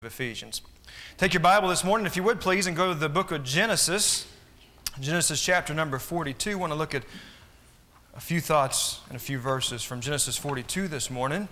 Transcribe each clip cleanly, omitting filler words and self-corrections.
Ephesians. Take your Bible this morning, if you would please, and go to the book of Genesis. Genesis chapter number 42. I want to look at a few thoughts and a few verses from Genesis 42 this morning.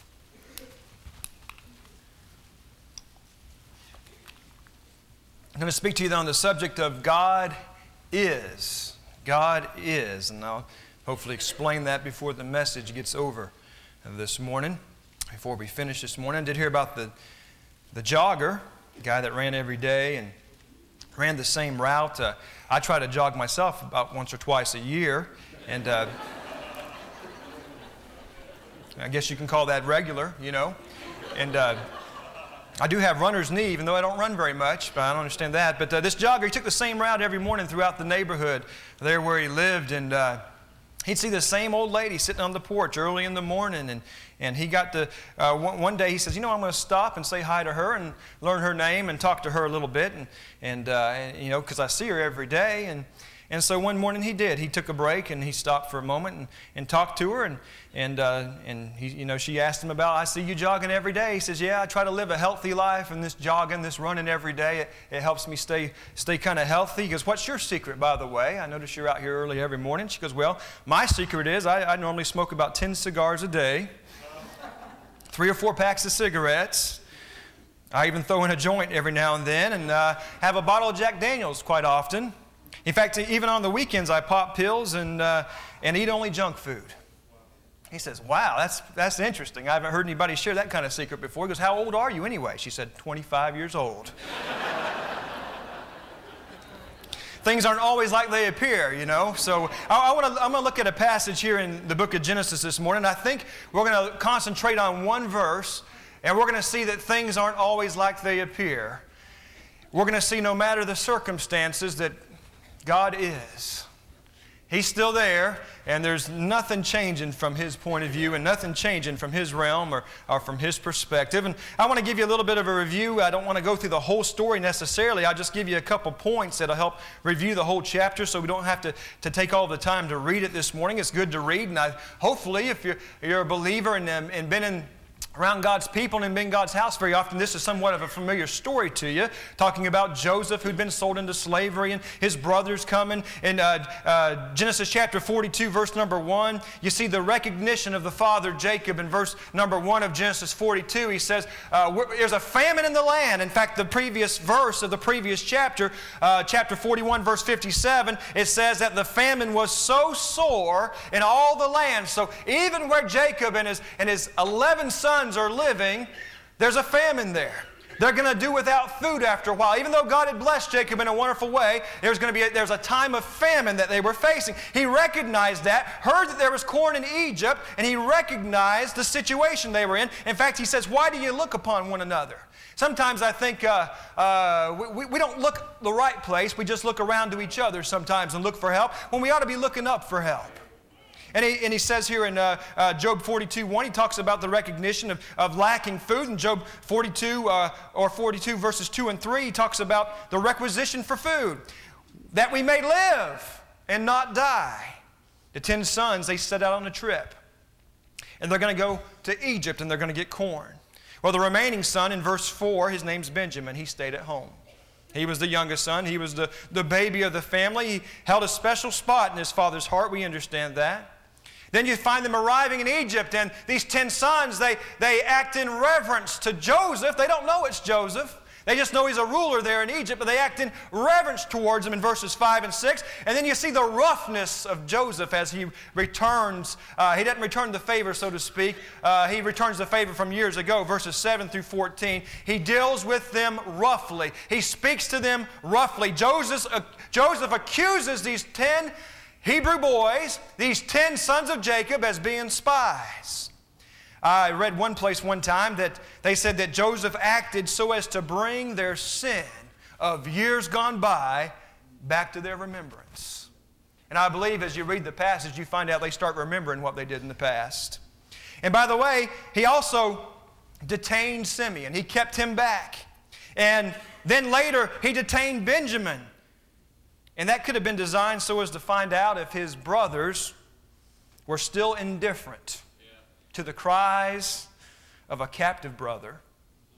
I'm going to speak to you on the subject of God is. God is. And I'll hopefully explain that before the message gets over this morning. Before we finish this morning, I did hear about the jogger, the guy that ran every day and ran the same route. I try to jog myself about once or twice a year, and I guess you can call that regular, you know. And I do have runner's knee, even though I don't run very much, but I don't understand that. But this jogger, he took the same route every morning throughout the neighborhood there where he lived, and he'd see the same old lady sitting on the porch early in the morning, and he got to, one day he says, I'm going to stop and say hi to her and learn her name and talk to her a little bit, and because I see her every day, and so one morning he did. He took a break and he stopped for a moment and talked to her, and he, she asked him about, I see you jogging every day. He says, yeah, I try to live a healthy life, and this jogging, this running every day, it helps me stay kind of healthy. He goes, what's your secret, by the way? I notice you're out here early every morning. She goes, well, my secret is I normally smoke about 10 cigars a day, 3 or 4 packs of cigarettes. I even throw in a joint every now and then, and have a bottle of Jack Daniels quite often. In fact, even on the weekends, I pop pills and eat only junk food. He says, wow, that's interesting. I haven't heard anybody share that kind of secret before. He goes, how old are you anyway? She said, 25 years old. Things aren't always like they appear, So I'm going to look at a passage here in the book of Genesis this morning. I think we're going to concentrate on one verse, and we're going to see that things aren't always like they appear. We're going to see no matter the circumstances that God is. He's still there, and there's nothing changing from His point of view and nothing changing from His realm or from His perspective. And I want to give you a little bit of a review. I don't want to go through the whole story necessarily. I'll just give you a couple points that'll help review the whole chapter so we don't have to take all the time to read it this morning. It's good to read, and hopefully if you're a believer and been around God's people and been in God's house very often, this is somewhat of a familiar story to you, talking about Joseph who'd been sold into slavery and his brothers coming. In Genesis chapter 42, verse number 1, you see the recognition of the father Jacob in verse number 1 of Genesis 42. He says, there's a famine in the land. In fact, the previous verse of the previous chapter, chapter 41, verse 57, it says that the famine was so sore in all the land. So even where Jacob and his 11 sons are living, there's a famine there. They're going to do without food after a while. Even though God had blessed Jacob in a wonderful way, there's a time of famine that they were facing. He recognized that, heard that there was corn in Egypt, and he recognized the situation they were in. In fact, he says, why do you look upon one another? Sometimes I think we don't look the right place. We just look around to each other sometimes and look for help when we ought to be looking up for help. And he says here in Job 42:1, he talks about the recognition of lacking food. In Job 42 verses 2 and 3, he talks about the requisition for food, that we may live and not die. The 10 sons, they set out on a trip, and they're going to go to Egypt, and they're going to get corn. Well, the remaining son in verse 4, his name's Benjamin. He stayed at home. He was the youngest son. He was the baby of the family. He held a special spot in his father's heart. We understand that. Then you find them arriving in Egypt, and these 10 sons, they act in reverence to Joseph. They don't know it's Joseph. They just know he's a ruler there in Egypt, but they act in reverence towards him in verses 5 and 6. And then you see the roughness of Joseph as he returns. He doesn't return the favor, so to speak. He returns the favor from years ago, verses 7 through 14. He deals with them roughly. He speaks to them roughly. Joseph accuses these 10 Hebrew boys, these 10 sons of Jacob, as being spies. I read one place one time that they said that Joseph acted so as to bring their sin of years gone by back to their remembrance. And I believe as you read the passage, you find out they start remembering what they did in the past. And by the way, he also detained Simeon. He kept him back. And then later, he detained Benjamin. And that could have been designed so as to find out if his brothers were still indifferent to the cries of a captive brother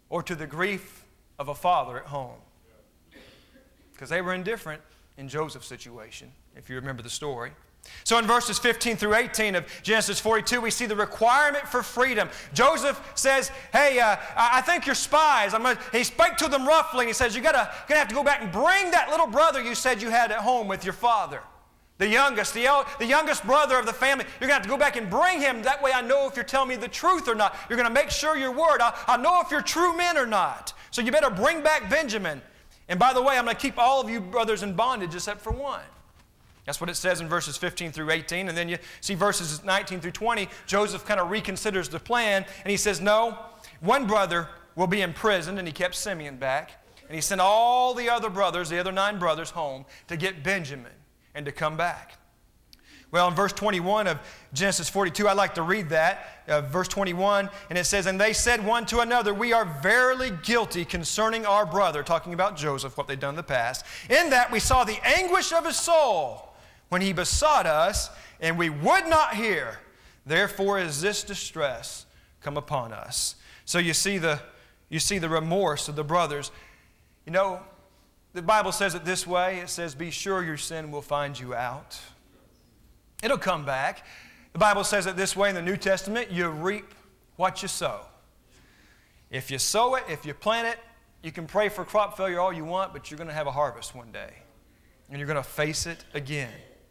or to the grief of a father at home? Because they were indifferent in Joseph's situation, if you remember the story. So in verses 15 through 18 of Genesis 42, we see the requirement for freedom. Joseph says, hey, I think you're spies. He spoke to them roughly, and he says, you're going to have to go back and bring that little brother you said you had at home with your father. The youngest brother of the family. You're going to have to go back and bring him. That way I know if you're telling me the truth or not. You're going to make sure your word. I'll know if you're true men or not. So you better bring back Benjamin. And by the way, I'm going to keep all of you brothers in bondage except for one. That's what it says in verses 15 through 18. And then you see verses 19 through 20. Joseph kind of reconsiders the plan. And he says, no, one brother will be imprisoned. And he kept Simeon back. And he sent all the other brothers, the other 9 brothers, home to get Benjamin and to come back. Well, in verse 21 of Genesis 42, I like to read that, verse 21, and it says, and they said one to another, we are verily guilty concerning our brother, talking about Joseph, what they'd done in the past, in that we saw the anguish of his soul when he besought us, and we would not hear. Therefore is this distress come upon us. So you see the remorse of the brothers. You know, the Bible says it this way. It says, be sure your sin will find you out. It'll come back. The Bible says it this way in the New Testament, you reap what you sow. If you sow it, if you plant it, you can pray for crop failure all you want, but you're going to have a harvest one day. And you're going to face it again.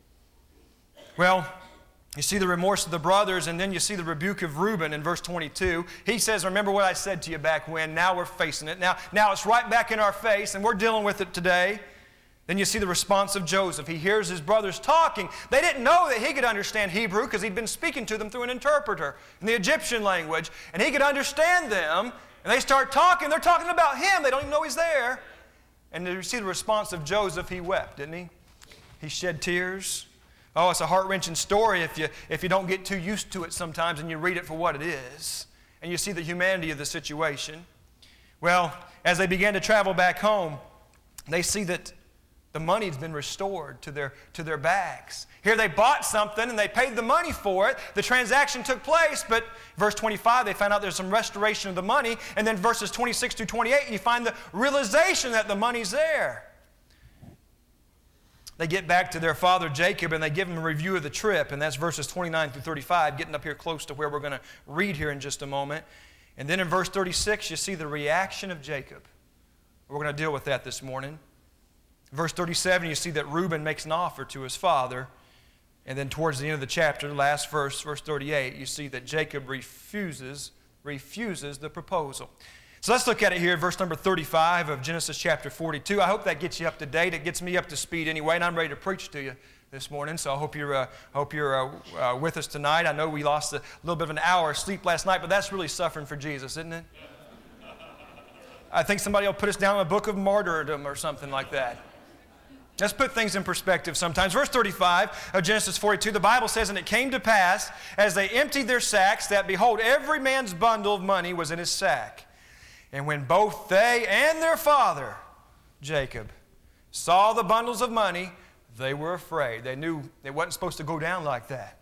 Well, you see the remorse of the brothers, and then you see the rebuke of Reuben in verse 22. He says, remember what I said to you back when. Now we're facing it. Now it's right back in our face, and we're dealing with it today. Then you see the response of Joseph. He hears his brothers talking. They didn't know that he could understand Hebrew because he'd been speaking to them through an interpreter in the Egyptian language. And he could understand them. And they start talking. They're talking about him. They don't even know he's there. And you see the response of Joseph. He wept, didn't he? He shed tears. Oh, it's a heart-wrenching story if you don't get too used to it sometimes and you read it for what it is. And you see the humanity of the situation. Well, as they began to travel back home, they see that the money's been restored to their bags. Here they bought something and they paid the money for it. The transaction took place, but verse 25, they found out there's some restoration of the money. And then verses 26 through 28, you find the realization that the money's there. They get back to their father Jacob and they give him a review of the trip, and that's verses 29 through 35, getting up here close to where we're going to read here in just a moment. And then in verse 36, you see the reaction of Jacob. We're going to deal with that this morning. Verse 37, you see that Reuben makes an offer to his father. And then towards the end of the chapter, last verse, verse 38, you see that Jacob refuses the proposal. So let's look at it here, verse number 35 of Genesis chapter 42. I hope that gets you up to date. It gets me up to speed anyway, and I'm ready to preach to you this morning. So I hope you're with us tonight. I know we lost a little bit of an hour of sleep last night, but that's really suffering for Jesus, isn't it? I think somebody will put us down in a book of martyrdom or something like that. Let's put things in perspective sometimes. Verse 35 of Genesis 42, the Bible says, and it came to pass, as they emptied their sacks, that behold, every man's bundle of money was in his sack. And when both they and their father, Jacob, saw the bundles of money, they were afraid. They knew it wasn't supposed to go down like that.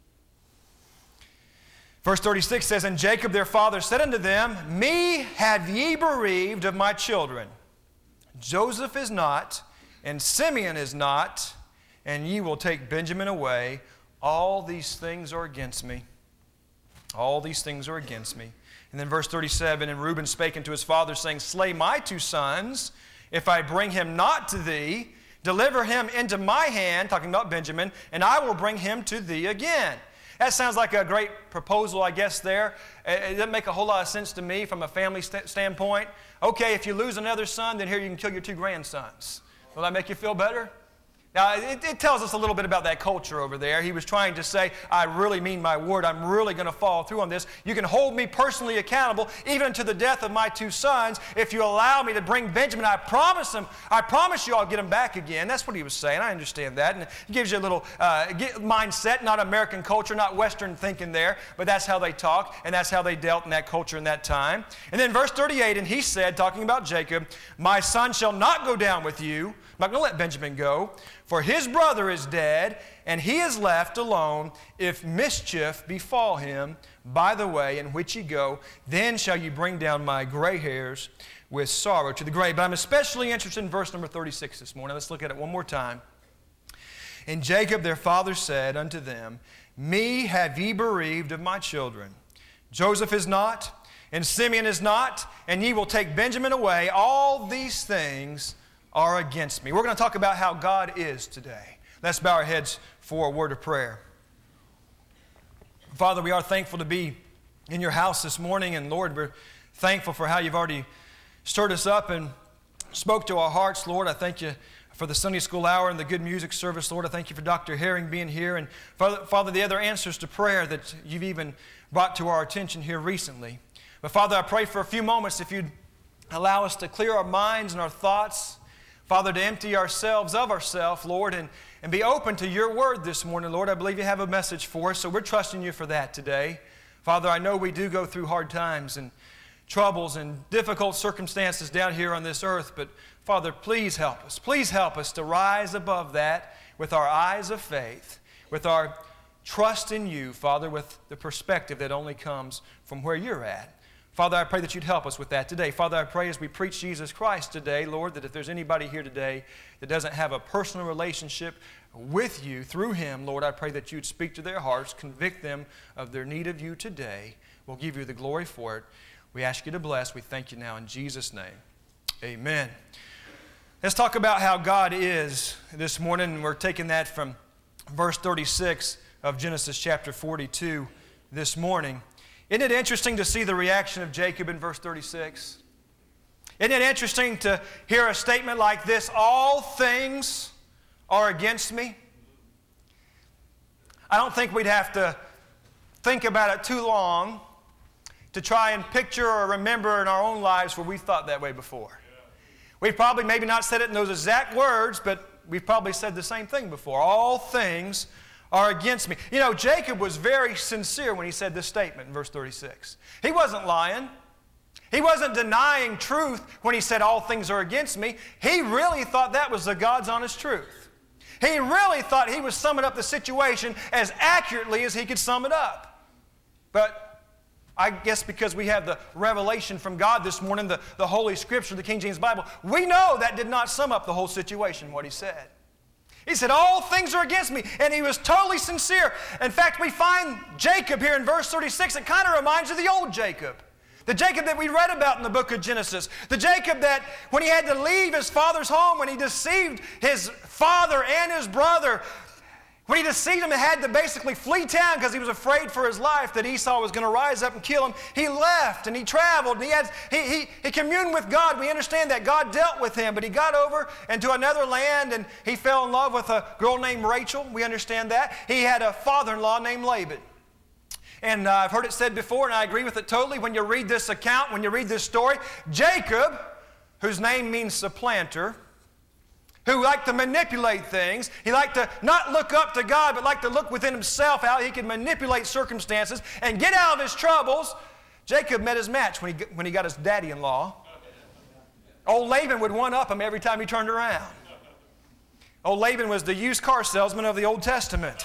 Verse 36 says, and Jacob their father said unto them, me have ye bereaved of my children. Joseph is not, and Simeon is not, and ye will take Benjamin away. All these things are against me. All these things are against me. And then verse 37, and Reuben spake unto his father, saying, slay my 2 sons, if I bring him not to thee. Deliver him into my hand, talking about Benjamin, and I will bring him to thee again. That sounds like a great proposal, I guess, there. It doesn't make a whole lot of sense to me from a family standpoint. Okay, if you lose another son, then here you can kill your 2 grandsons. Will that make you feel better? Now, it tells us a little bit about that culture over there. He was trying to say, I really mean my word. I'm really going to follow through on this. You can hold me personally accountable, even to the death of my 2 sons, if you allow me to bring Benjamin. I promise you I'll get him back again. That's what he was saying. I understand that. And it gives you a little mindset, not American culture, not Western thinking there, but that's how they talk, and that's how they dealt in that culture in that time. And then verse 38, and he said, talking about Jacob, my son shall not go down with you. I'm not going to let Benjamin go. for his brother is dead, and he is left alone. If mischief befall him by the way in which ye go, then shall ye bring down my gray hairs with sorrow to the grave. But I'm especially interested in verse number 36 this morning. Let's look at it one more time. And Jacob their father said unto them, Me have ye bereaved of my children. Joseph is not, and Simeon is not, and ye will take Benjamin away. All these things are against me. We're going to talk about how God is today. Let's bow our heads for a word of prayer. Father, we are thankful to be in your house this morning, and Lord, we're thankful for how you've already stirred us up and spoke to our hearts. Lord, I thank you for the Sunday school hour and the good music service. Lord, I thank you for Dr. Herring being here, and Father, the other answers to prayer that you've even brought to our attention here recently. But Father, I pray for a few moments if you'd allow us to clear our minds and our thoughts, Father, to empty ourselves of ourselves, Lord, and be open to your word this morning, Lord. I believe you have a message for us, so we're trusting you for that today. Father, I know we do go through hard times and troubles and difficult circumstances down here on this earth, but Father, please help us. Please help us to rise above that with our eyes of faith, with our trust in you, Father, with the perspective that only comes from where you're at. Father, I pray that you'd help us with that today. Father, I pray as we preach Jesus Christ today, Lord, that if there's anybody here today that doesn't have a personal relationship with you through him, Lord, I pray that you'd speak to their hearts, convict them of their need of you today. We'll give you the glory for it. We ask you to bless. We thank you now in Jesus' name. Amen. Let's talk about how God is this morning. We're taking that from verse 36 of Genesis chapter 42 this morning. Isn't it interesting to see the reaction of Jacob in verse 36? Isn't it interesting to hear a statement like this, all things are against me? I don't think we'd have to think about it too long to try and picture or remember in our own lives where we've thought that way before. We've probably maybe not said it in those exact words, but we've probably said the same thing before. All things are against me. You know, Jacob was very sincere when he said this statement in verse 36. He wasn't lying. He wasn't denying truth when he said all things are against me. He really thought that was the God's honest truth. He really thought he was summing up the situation as accurately as he could sum it up. But I guess because we have the revelation from God this morning, the Holy Scripture, the King James Bible, we know that did not sum up the whole situation, what he said. He said, all things are against me, and he was totally sincere. In fact, we find Jacob here in verse 36. It kind of reminds you of the old Jacob. The Jacob that we read about in the book of Genesis. The Jacob that when he had to leave his father's home, when he deceived his father and his brother, when he deceived him and had to basically flee town because he was afraid for his life that Esau was going to rise up and kill him, he left and he traveled and he communed with God. We understand that God dealt with him, but he got over into another land and he fell in love with a girl named Rachel. We understand that. He had a father-in-law named Laban. And I've heard it said before, and I agree with it totally. When you read this account, when you read this story, Jacob, whose name means supplanter, who liked to manipulate things. He liked to not look up to God, but liked to look within himself how he could manipulate circumstances and get out of his troubles. Jacob met his match when he got his daddy-in-law. Old Laban would one-up him every time he turned around. Old Laban was the used car salesman of the Old Testament.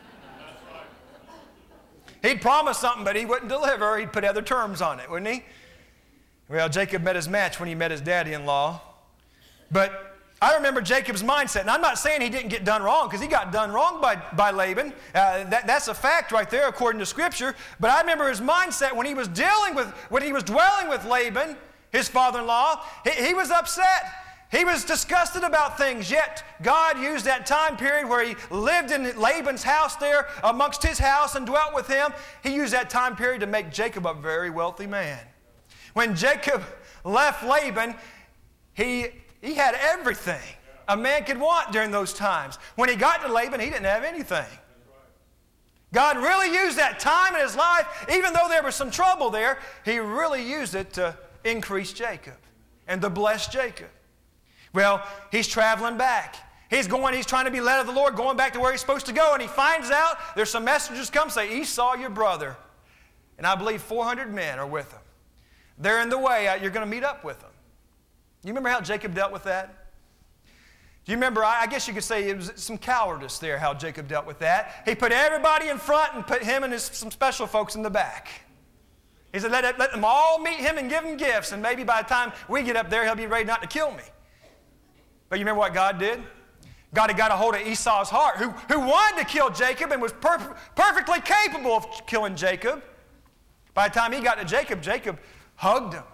He'd promise something, but he wouldn't deliver. He'd put other terms on it, wouldn't he? Well, Jacob met his match when he met his daddy-in-law. But I remember Jacob's mindset. And I'm not saying he didn't get done wrong, because he got done wrong by Laban. That's a fact right there according to Scripture. But I remember his mindset when he was dwelling with Laban, his father-in-law. He was upset. He was disgusted about things. Yet God used that time period where he lived in Laban's house there amongst his house and dwelt with him. He used that time period to make Jacob a very wealthy man. When Jacob left Laban, he had everything a man could want during those times. When he got to Laban, he didn't have anything. God really used that time in his life, even though there was some trouble there, he really used it to increase Jacob and to bless Jacob. Well, he's traveling back. He's trying to be led of the Lord, going back to where he's supposed to go, and he finds out there's some messengers come say, Esau, your brother, and I believe 400 men are with him. They're in the way. You're going to meet up with them. You remember how Jacob dealt with that? Do you remember, I guess you could say it was some cowardice there, how Jacob dealt with that. He put everybody in front and put him and some special folks in the back. He said, let them all meet him and give him gifts, and maybe by the time we get up there, he'll be ready not to kill me. But you remember what God did? God had got a hold of Esau's heart, who wanted to kill Jacob and was perfectly capable of killing Jacob. By the time he got to Jacob, Jacob hugged him.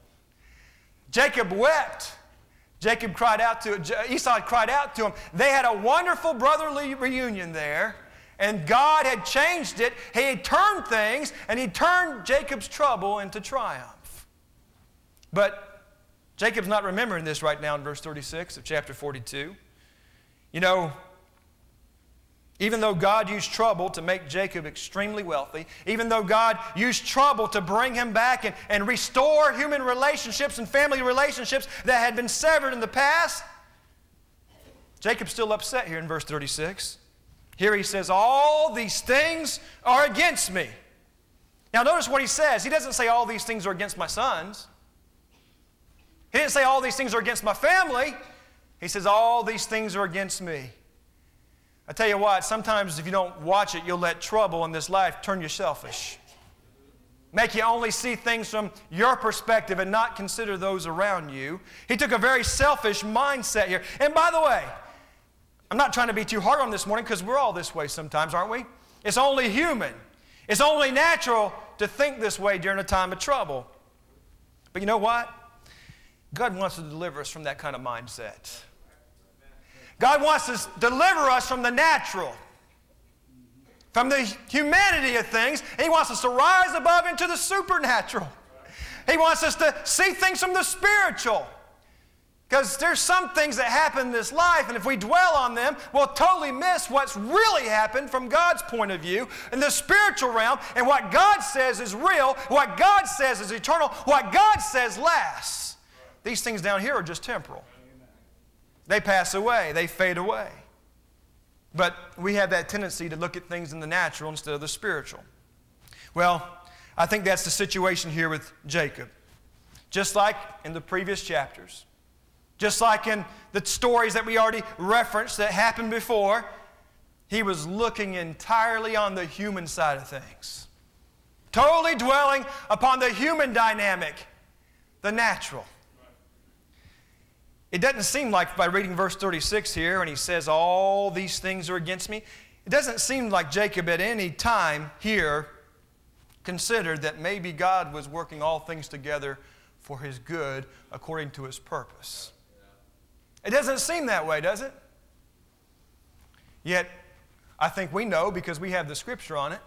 Jacob wept. Esau cried out to him. They had a wonderful brotherly reunion there, and God had changed it. He had turned things, and he turned Jacob's trouble into triumph. But Jacob's not remembering this right now in verse 36 of chapter 42. You know, even though God used trouble to make Jacob extremely wealthy, even though God used trouble to bring him back and restore human relationships and family relationships that had been severed in the past, Jacob's still upset here in verse 36. Here he says, all these things are against me. Now notice what he says. He doesn't say all these things are against my sons. He didn't say all these things are against my family. He says all these things are against me. I tell you what, sometimes if you don't watch it, you'll let trouble in this life turn you selfish. Make you only see things from your perspective and not consider those around you. He took a very selfish mindset here. And by the way, I'm not trying to be too hard on this morning because we're all this way sometimes, aren't we? It's only human. It's only natural to think this way during a time of trouble. But you know what? God wants to deliver us from that kind of mindset. God wants to deliver us from the natural, from the humanity of things. He wants us to rise above into the supernatural. He wants us to see things from the spiritual. Because there's some things that happen in this life, and if we dwell on them, we'll totally miss what's really happened from God's point of view in the spiritual realm, and what God says is real, what God says is eternal, what God says lasts. These things down here are just temporal. They pass away. They fade away. But we have that tendency to look at things in the natural instead of the spiritual. Well, I think that's the situation here with Jacob. Just like in the previous chapters, just like in the stories that we already referenced that happened before, he was looking entirely on the human side of things. Totally dwelling upon the human dynamic, the natural. It doesn't seem like, by reading verse 36 here, and he says, all these things are against me, it doesn't seem like Jacob at any time here considered that maybe God was working all things together for his good according to his purpose. It doesn't seem that way, does it? Yet, I think we know, because we have the scripture on it,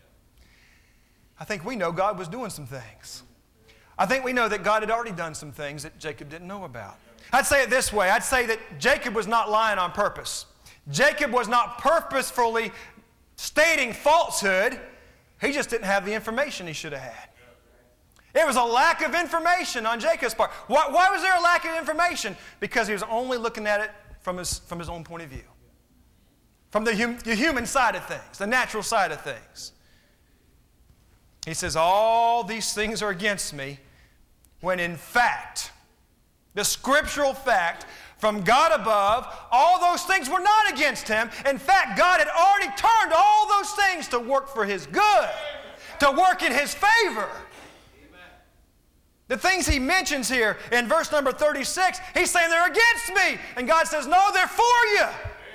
I think we know God was doing some things. I think we know that God had already done some things that Jacob didn't know about. I'd say it this way. I'd say that Jacob was not lying on purpose. Jacob was not purposefully stating falsehood. He just didn't have the information he should have had. It was a lack of information on Jacob's part. Why was there a lack of information? Because he was only looking at it from his own point of view. From the human side of things, the natural side of things. He says, all these things are against me, when in fact, the scriptural fact from God above, all those things were not against him. In fact, God had already turned all those things to work for his good, to work in his favor. The things he mentions here in verse number 36, he's saying they're against me. And God says, no, they're for you.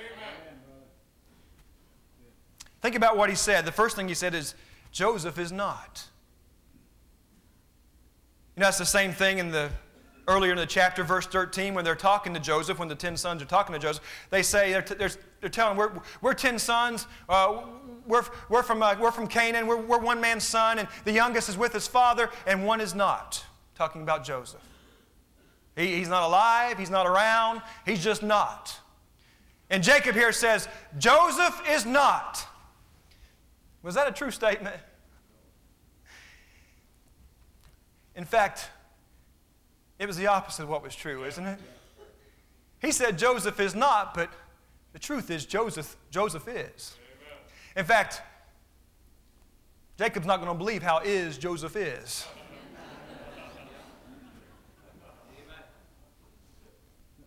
Think about what he said. The first thing he said is, Joseph is not. You know, that's the same thing earlier in the chapter, verse 13, when they're talking to Joseph, when the 10 sons are talking to Joseph, they say, they're telling him, we're 10 sons, we're from Canaan, we're one man's son, and the youngest is with his father, and one is not. Talking about Joseph. He's not alive, he's not around, he's just not. And Jacob here says, Joseph is not. Was that a true statement? In fact, it was the opposite of what was true, isn't it? He said Joseph is not, but the truth is Joseph is. In fact, Jacob's not going to believe how Joseph is.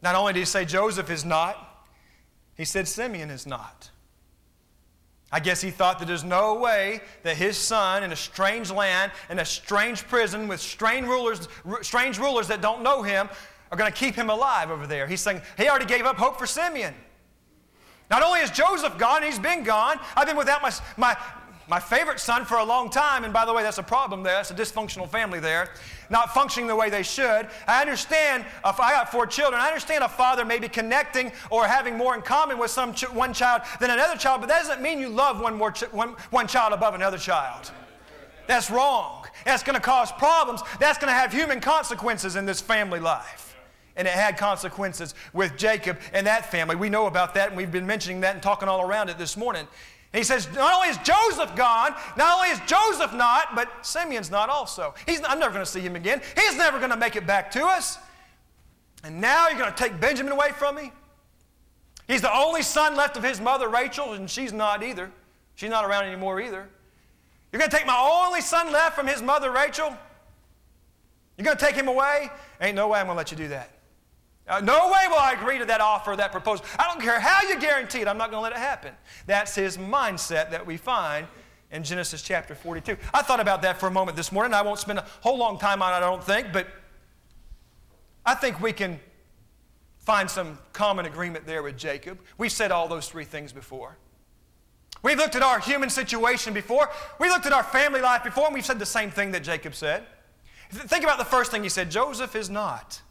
Not only did he say Joseph is not, he said Simeon is not. I guess he thought that there's no way that his son in a strange land, in a strange prison with strange rulers that don't know him, are going to keep him alive over there. He's saying he already gave up hope for Simeon. Not only is Joseph gone, he's been gone. I've been without my favorite son for a long time, and by the way, that's a problem there. That's a dysfunctional family there. Not functioning the way they should. I understand, if I got 4 children, I understand a father maybe connecting or having more in common with one child than another child, but that doesn't mean you love one child above another child. That's wrong. That's going to cause problems. That's going to have human consequences in this family life. And it had consequences with Jacob and that family. We know about that, and we've been mentioning that and talking all around it this morning. And he says, not only is Joseph gone, not only is Joseph not, but Simeon's not also. I'm never going to see him again. He's never going to make it back to us. And now you're going to take Benjamin away from me? He's the only son left of his mother, Rachel, and she's not either. She's not around anymore either. You're going to take my only son left from his mother, Rachel? You're going to take him away? Ain't no way I'm going to let you do that. No way will I agree to that offer, that proposal. I don't care how you guarantee it. I'm not going to let it happen. That's his mindset that we find in Genesis chapter 42. I thought about that for a moment this morning. I won't spend a whole long time on it, I don't think, but I think we can find some common agreement there with Jacob. We've said all those 3 things before. We've looked at our human situation before. We looked at our family life before, and we've said the same thing that Jacob said. Think about the first thing he said, Joseph is not.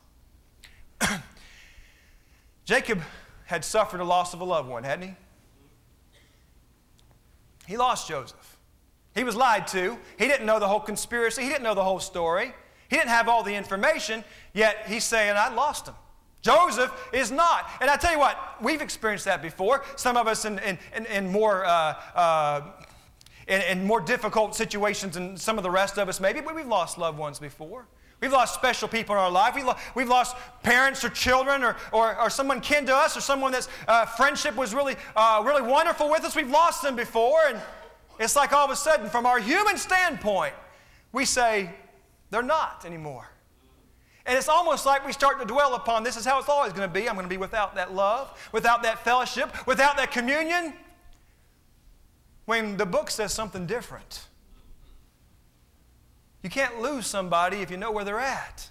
Jacob had suffered a loss of a loved one, hadn't he? He lost Joseph. He was lied to. He didn't know the whole conspiracy. He didn't know the whole story. He didn't have all the information, yet he's saying, I lost him. Joseph is not. And I tell you what, we've experienced that before. Some of us in more difficult situations than some of the rest of us maybe, but we've lost loved ones before. We've lost special people in our life. We've lost parents or children or someone kin to us or someone that's friendship was really wonderful with us. We've lost them before, and it's like all of a sudden, from our human standpoint, we say, they're not anymore. And it's almost like we start to dwell upon, this is how it's always going to be. I'm going to be without that love, without that fellowship, without that communion, when the book says something different. You can't lose somebody if you know where they're at.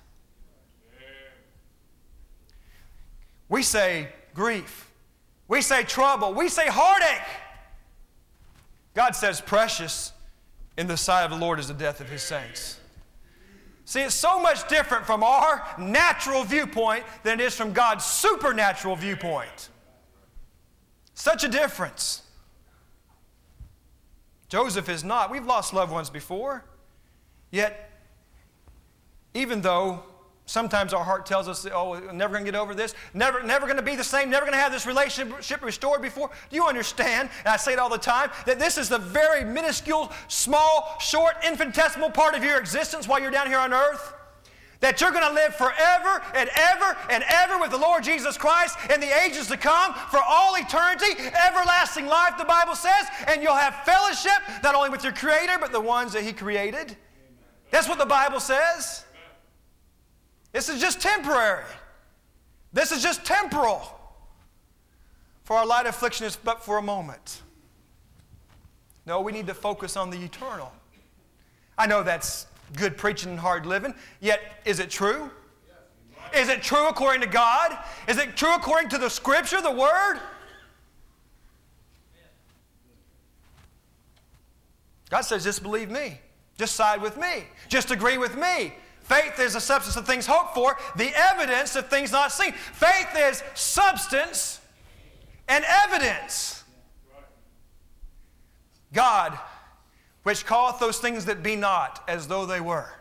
We say grief. We say trouble. We say heartache. God says precious in the sight of the Lord is the death of His saints. See, it's so much different from our natural viewpoint than it is from God's supernatural viewpoint. Such a difference. Joseph is not. We've lost loved ones before. Yet, even though sometimes our heart tells us, oh, we're never going to get over this, never going to be the same, never going to have this relationship restored before, do you understand, and I say it all the time, that this is the very minuscule, small, short, infinitesimal part of your existence while you're down here on earth? That you're going to live forever and ever and ever with the Lord Jesus Christ in the ages to come for all eternity, everlasting life, the Bible says, and you'll have fellowship not only with your Creator, but the ones that He created. That's what the Bible says. This is just temporary. This is just temporal. For our light affliction is but for a moment. No, we need to focus on the eternal. I know that's good preaching and hard living, yet is it true? Is it true according to God? Is it true according to the Scripture, the Word? God says, just believe me. Just side with me. Just agree with me. Faith is the substance of things hoped for, the evidence of things not seen. Faith is substance and evidence. God, which calleth those things that be not as though they were.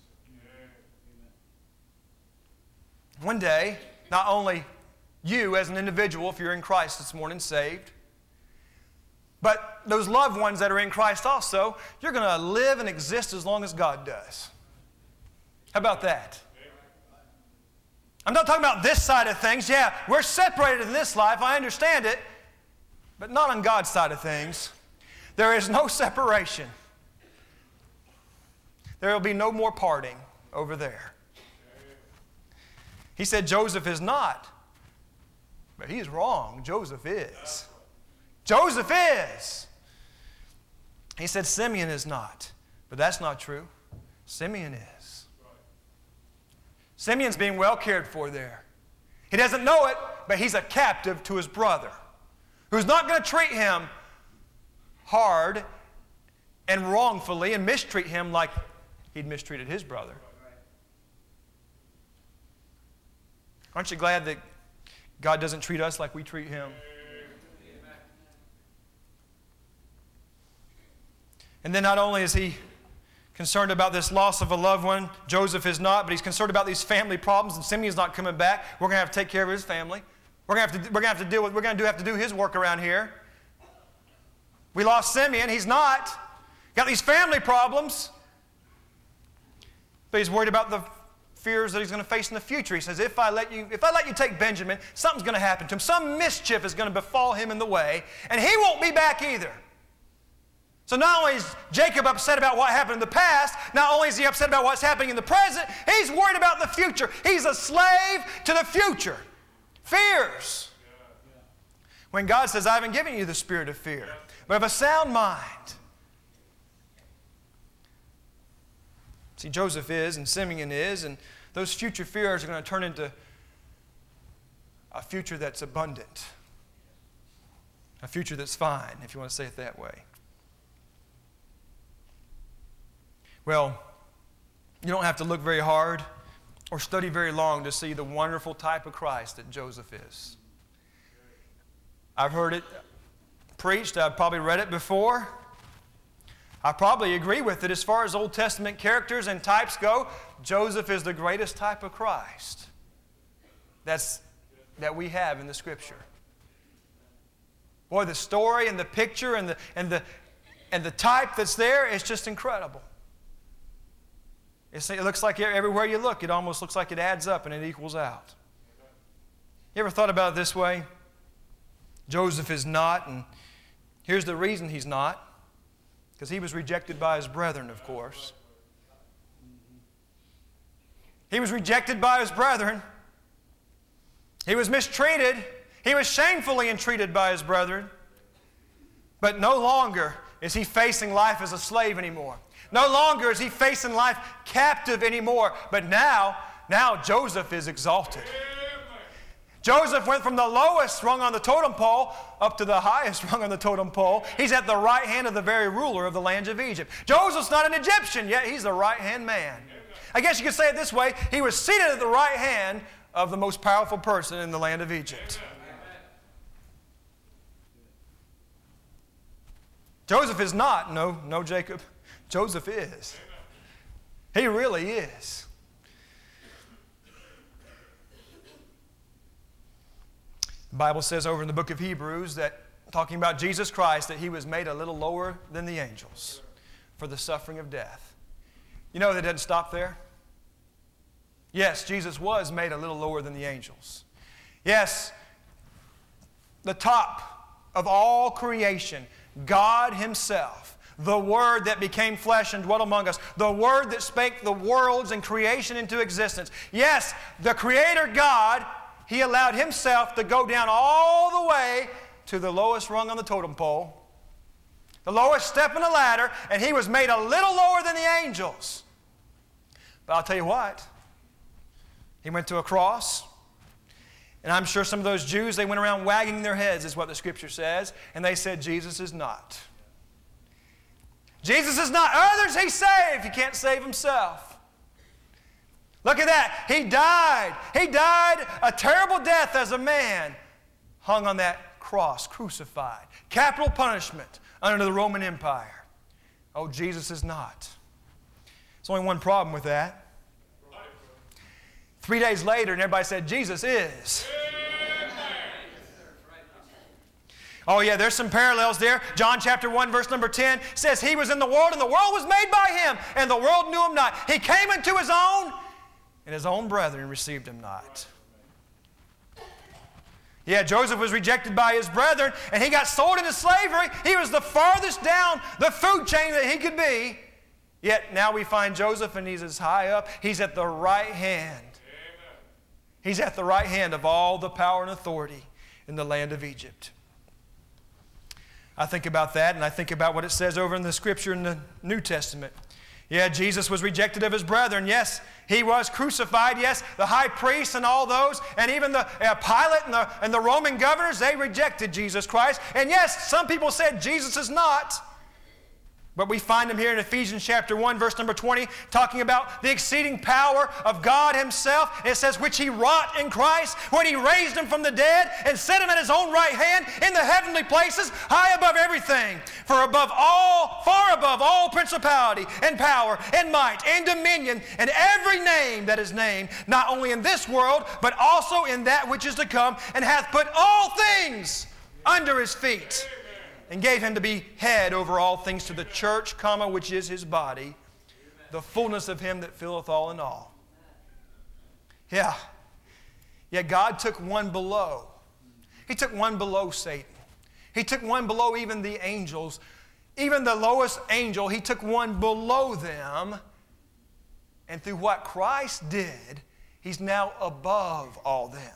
One day, not only you as an individual, if you're in Christ this morning, saved, but those loved ones that are in Christ also, you're going to live and exist as long as God does. How about that? I'm not talking about this side of things. Yeah, we're separated in this life. I understand it. But not on God's side of things. There is no separation. There will be no more parting over there. He said Joseph is not. But he's wrong. Joseph is. Joseph is. He said Simeon is not. But that's not true. Simeon is. Simeon's being well cared for there. He doesn't know it, but he's a captive to his brother, who's not going to treat him hard and wrongfully and mistreat him like he'd mistreated his brother. Aren't you glad that God doesn't treat us like we treat him? And then not only is he concerned about this loss of a loved one, Joseph is not, but he's concerned about these family problems, and Simeon's not coming back. We're going to have to take care of his family. We're going to have to do his work around here. We lost Simeon. He's not. Got these family problems. But he's worried about the fears that he's going to face in the future. He says, if I let you take Benjamin, something's going to happen to him. Some mischief is going to befall him in the way, and he won't be back either. So not only is Jacob upset about what happened in the past, not only is he upset about what's happening in the present, he's worried about the future. He's a slave to the future. Fears. When God says, I haven't given you the spirit of fear, but of a sound mind. See, Joseph is, and Simeon is, and those future fears are going to turn into a future that's abundant. A future that's fine, if you want to say it that way. Well, you don't have to look very hard or study very long to see the wonderful type of Christ that Joseph is. I've heard it preached. I've probably read it before. I probably agree with it. As far as Old Testament characters and types go, Joseph is the greatest type of Christ that we have in the Scripture. Boy, the story and the picture and the type that's there is just incredible. It looks like everywhere you look, it almost looks like it adds up and it equals out. You ever thought about it this way? Joseph is not, and here's the reason he's not. Because he was rejected by his brethren, of course. He was rejected by his brethren. He was mistreated. He was shamefully entreated by his brethren. But no longer is he facing life as a slave anymore. No longer is he facing life captive anymore. But now Joseph is exalted. Joseph went from the lowest rung on the totem pole up to the highest rung on the totem pole. He's at the right hand of the very ruler of the land of Egypt. Joseph's not an Egyptian, yet he's the right-hand man. I guess you could say it this way. He was seated at the right hand of the most powerful person in the land of Egypt. Joseph is not. No, Jacob. Joseph is. He really is. The Bible says over in the book of Hebrews that, talking about Jesus Christ, that he was made a little lower than the angels for the suffering of death. You know that doesn't stop there. Yes, Jesus was made a little lower than the angels. Yes, the top of all creation, God himself, the Word that became flesh and dwelt among us, the Word that spake the worlds and creation into existence. Yes, the Creator God, he allowed himself to go down all the way to the lowest rung on the totem pole, the lowest step in the ladder, and he was made a little lower than the angels. But I'll tell you what, he went to a cross, and I'm sure some of those Jews, they went around wagging their heads, is what the Scripture says, and they said, Jesus is not. Jesus is not. Others he saved. He can't save himself. Look at that. He died. He died a terrible death as a man, hung on that cross, crucified. Capital punishment under the Roman Empire. Oh, Jesus is not. There's only one problem with that. 3 days later, and everybody said, Jesus is. Oh yeah, there's some parallels there. John chapter 1, verse number 10 says, he was in the world, and the world was made by him, and the world knew him not. He came into his own, and his own brethren received him not. Yeah, Joseph was rejected by his brethren, and he got sold into slavery. He was the farthest down the food chain that he could be. Yet now we find Joseph, and he's as high up. He's at the right hand. He's at the right hand of all the power and authority. in the land of Egypt. I think about that, and I think about what it says over in the Scripture in the New Testament. Yeah, Jesus was rejected of his brethren. Yes, he was crucified. Yes, the high priest and all those, and even the Pilate and the Roman governors, they rejected Jesus Christ. And yes, some people said Jesus is not. But we find him here in Ephesians chapter 1, verse number 20, talking about the exceeding power of God himself. It says, which he wrought in Christ when he raised him from the dead and set him at his own right hand in the heavenly places, high above everything. For above all, far above all principality and power and might and dominion and every name that is named, not only in this world, but also in that which is to come, and hath put all things under his feet, and gave him to be head over all things to the church, which is his body, the fullness of him that filleth all in all. Yeah. Yet God took one below. He took one below Satan. He took one below even the angels. Even the lowest angel, he took one below them. And through what Christ did, he's now above all them.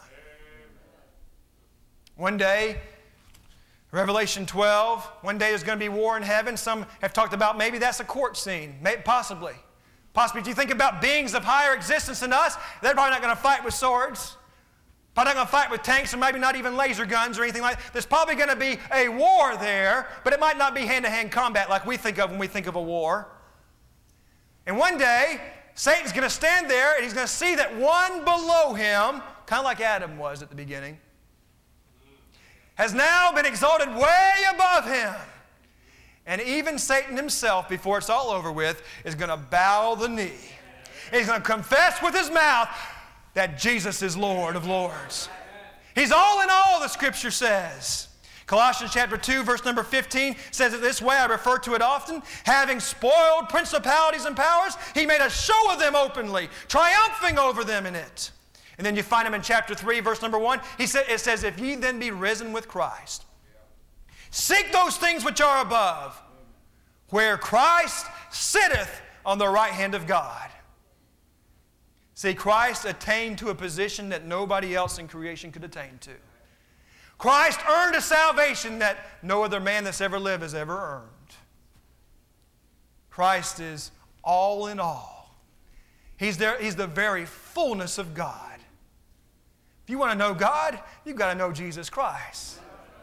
One day, Revelation 12, one day there's going to be war in heaven. Some have talked about maybe that's a court scene. Possibly. Possibly. If you think about beings of higher existence than us, they're probably not going to fight with swords. Probably not going to fight with tanks, or maybe not even laser guns or anything like that. There's probably going to be a war there, but it might not be hand-to-hand combat like we think of when we think of a war. And one day, Satan's going to stand there and he's going to see that one below him, kind of like Adam was at the beginning, has now been exalted way above him. And even Satan himself, before it's all over with, is going to bow the knee. He's going to confess with his mouth that Jesus is Lord of Lords. He's all in all, the Scripture says. Colossians chapter 2, verse number 15 says it this way, I refer to it often. Having spoiled principalities and powers, he made a show of them openly, triumphing over them in it. And then you find him in chapter 3, verse number 1. It says, if ye then be risen with Christ, seek those things which are above, where Christ sitteth on the right hand of God. See, Christ attained to a position that nobody else in creation could attain to. Christ earned a salvation that no other man that's ever lived has ever earned. Christ is all in all. He's the very fullness of God. If you want to know God, you've got to know Jesus Christ.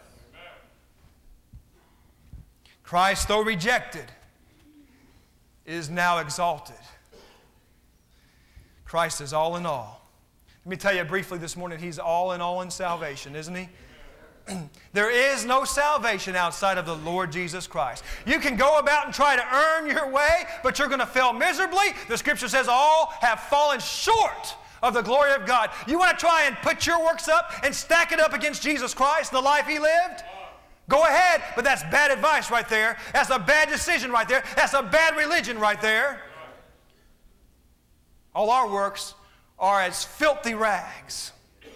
Christ, though rejected, is now exalted. Christ is all in all. Let me tell you briefly this morning, he's all in salvation, isn't he? There is no salvation outside of the Lord Jesus Christ. You can go about and try to earn your way, but you're going to fail miserably. The Scripture says all have fallen short of the glory of God. You want to try and put your works up and stack it up against Jesus Christ, the life he lived? Go ahead, but that's bad advice right there. That's a bad decision right there. That's a bad religion right there. All our works are as filthy rags.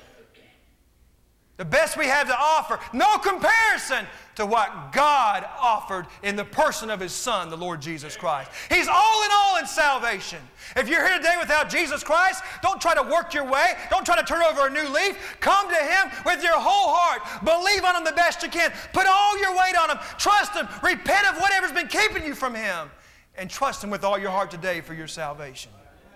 The best we have to offer, no comparison to what God offered in the person of his Son, the Lord Jesus Christ. He's all in salvation. If you're here today without Jesus Christ, don't try to work your way. Don't try to turn over a new leaf. Come to him with your whole heart. Believe on him the best you can. Put all your weight on him. Trust him. Repent of whatever's been keeping you from him. And trust him with all your heart today for your salvation.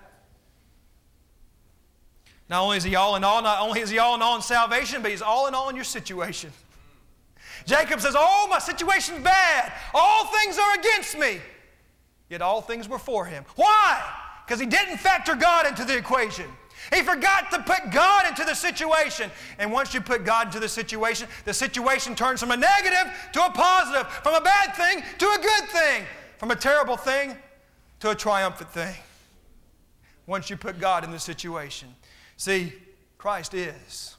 Not only is he all in all, not only is he all in salvation, but he's all in your situation. Jacob says, oh, my situation's bad. All things are against me. Yet all things were for him. Why? Because he didn't factor God into the equation. He forgot to put God into the situation. And once you put God into the situation turns from a negative to a positive, from a bad thing to a good thing, from a terrible thing to a triumphant thing. Once you put God in the situation. See, Christ is.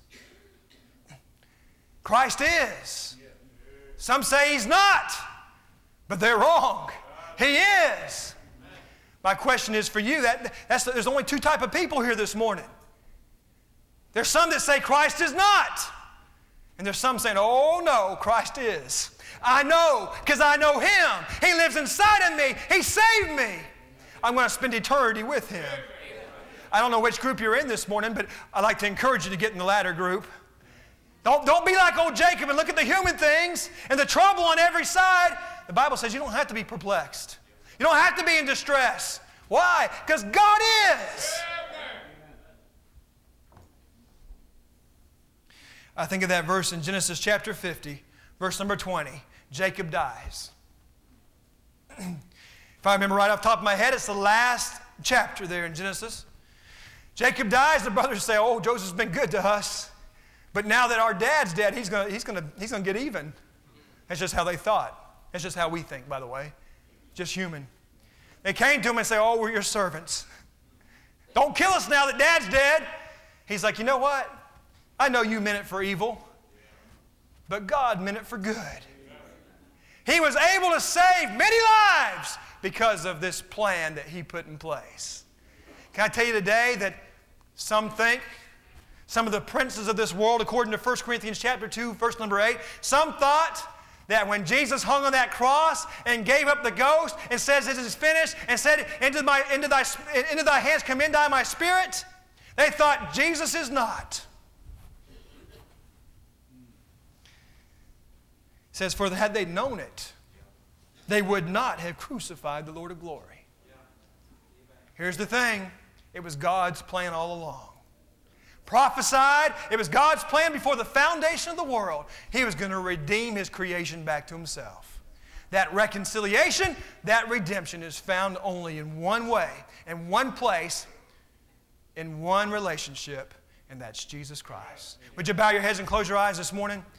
Christ is. Some say he's not, but they're wrong. He is. My question is for you, there's only two types of people here this morning. There's some that say Christ is not. And there's some saying, oh no, Christ is. I know, because I know him. He lives inside of me. He saved me. I'm going to spend eternity with him. I don't know which group you're in this morning, but I'd like to encourage you to get in the latter group. Don't be like old Jacob and look at the human things and the trouble on every side. The Bible says you don't have to be perplexed. You don't have to be in distress. Why? Because God is. I think of that verse in Genesis chapter 50, verse number 20. Jacob dies. If I remember right off the top of my head, it's the last chapter there in Genesis. Jacob dies, the brothers say, oh, Joseph's been good to us. But now that our dad's dead, he's gonna get even. That's just how they thought. That's just how we think, by the way. Just human. They came to him and say, oh, we're your servants. Don't kill us now that Dad's dead. He's like, you know what? I know you meant it for evil, but God meant it for good. He was able to save many lives because of this plan that he put in place. Can I tell you today that some think, some of the princes of this world, according to 1 Corinthians chapter 2, verse number 8, some thought that when Jesus hung on that cross and gave up the ghost and says, it is finished, and said, into thy hands commend I my spirit, they thought Jesus is not. It says, for had they known it, they would not have crucified the Lord of glory. Here's the thing. It was God's plan all along. Prophesied, it was God's plan before the foundation of the world. He was going to redeem His creation back to Himself. That reconciliation, that redemption is found only in one way, in one place, in one relationship, and that's Jesus Christ. Would you bow your heads and close your eyes this morning?